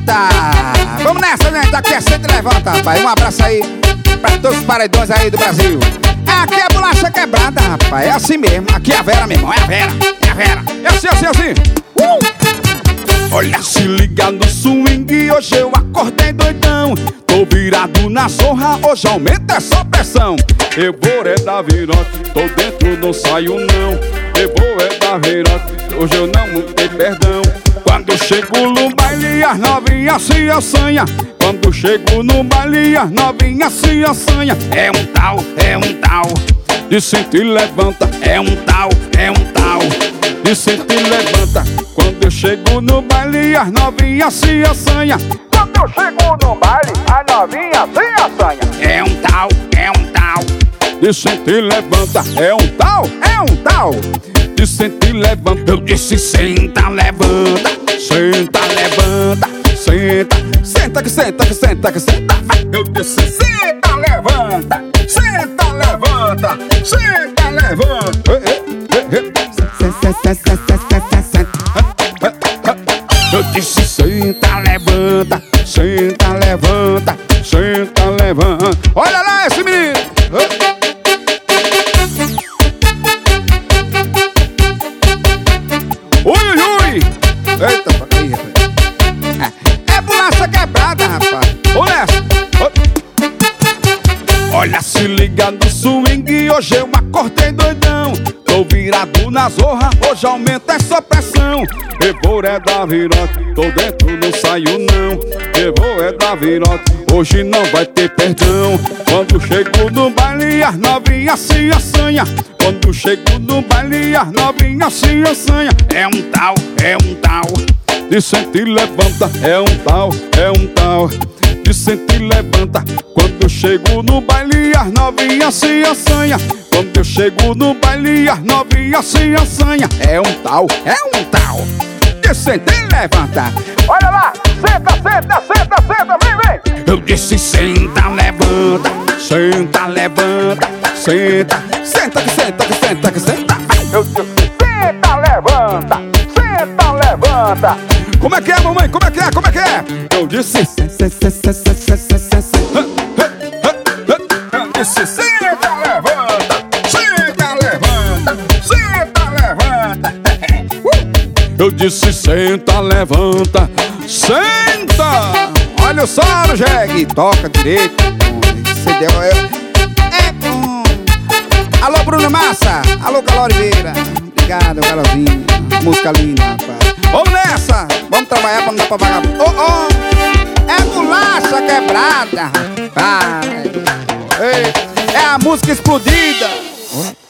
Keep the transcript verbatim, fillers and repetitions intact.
levanta. Vamos nessa, gente, aqui é Senta e Levanta, rapaz. Um abraço aí pra todos os paredões aí do Brasil. Aqui é bolacha quebrada, rapaz, é assim mesmo. Aqui é a Vera, meu irmão, é a Vera, é a Vera. É assim, assim, assim. uh! Olha, se liga no swing, hoje eu acordei doidão. Tô virado na zorra, hoje aumenta essa pressão. Eu vou é dar virote, tô dentro, não saio não. Eu vou é dar virote, hoje eu não tenho perdão. Quando chego no baile, as novinhas se assanha. Quando chego no baile, as novinhas se assanha. É um tal, é um tal de senta e levanta. É um tal, é um tal de senta e levanta. Quando eu chego no baile, as novinhas se assanha. Quando eu chego no baile, as novinhas se assanha. É um tal, é um tal de senta e levanta. É um tal, é um tal de senta e levanta. Eu disse senta, levanta, senta, levanta, senta. Senta que senta que senta que senta. Eu disse senta, levanta, senta, levanta, senta, levanta. Eu disse senta, levanta, senta, levanta, senta, levanta. Olha lá esse menino. Ui, ui. Eita, aí, rapaz. É bolacha quebrada, rapaz. Olha essa. Olha, se liga no swing, hoje eu acordei doidão. Tô virado na zorra, hoje aumenta essa pressão. Eu vou é dar virote, tô dentro, não saio não. Eu vou é dar virote, hoje não vai ter perdão. Quando chego no baile, as novinhas se assanha. Quando chego no baile, as novinhas se assanha. É um tal, é um tal de senta e levanta. É um tal, é um tal de senta e levanta. Quando eu chego no baile, as novinhas se assanha. Quando eu chego no baile, as novinhas se assanha. É um tal, é um tal de senta e levanta. Olha lá, senta, senta, senta, senta, vem, vem. Eu disse senta, levanta, senta, levanta, senta. Senta que senta que senta que senta. Eu disse senta, levanta, senta, levanta. Como é que é, mamãe? Como é que é? Como é que é? Eu disse Eu disse senta, levanta, senta, levanta, senta, levanta. Eu disse senta, levanta, senta. Olha só, no jegue, toca direito. Você deu, é, é bom. Alô, Bruno Massa. Alô, Caló Oliveira. Obrigado, Galozinho. Música linda, rapaz. Vamos nessa. Vamos trabalhar pra não dar pra vagabundo. Oh, oh. É bolacha quebrada, rapaz. É a música explodida.